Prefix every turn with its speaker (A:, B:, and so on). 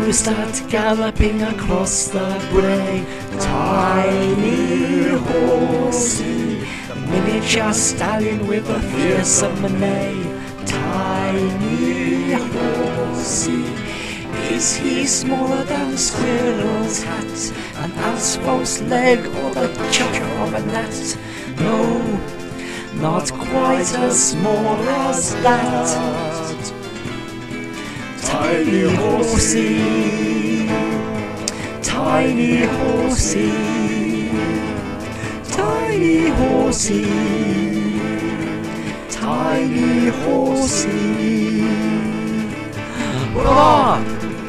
A: you start galloping across the brae. Tiny horsey, a miniature stallion with a fearsome neigh. Tiny horsey, is he smaller than the squirrel's hat, an ant's false leg, or the chuck of a gnat? No, not quite as small as that. Tiny horsey, tiny horsey, tiny horsey, tiny horsey. Hurrah!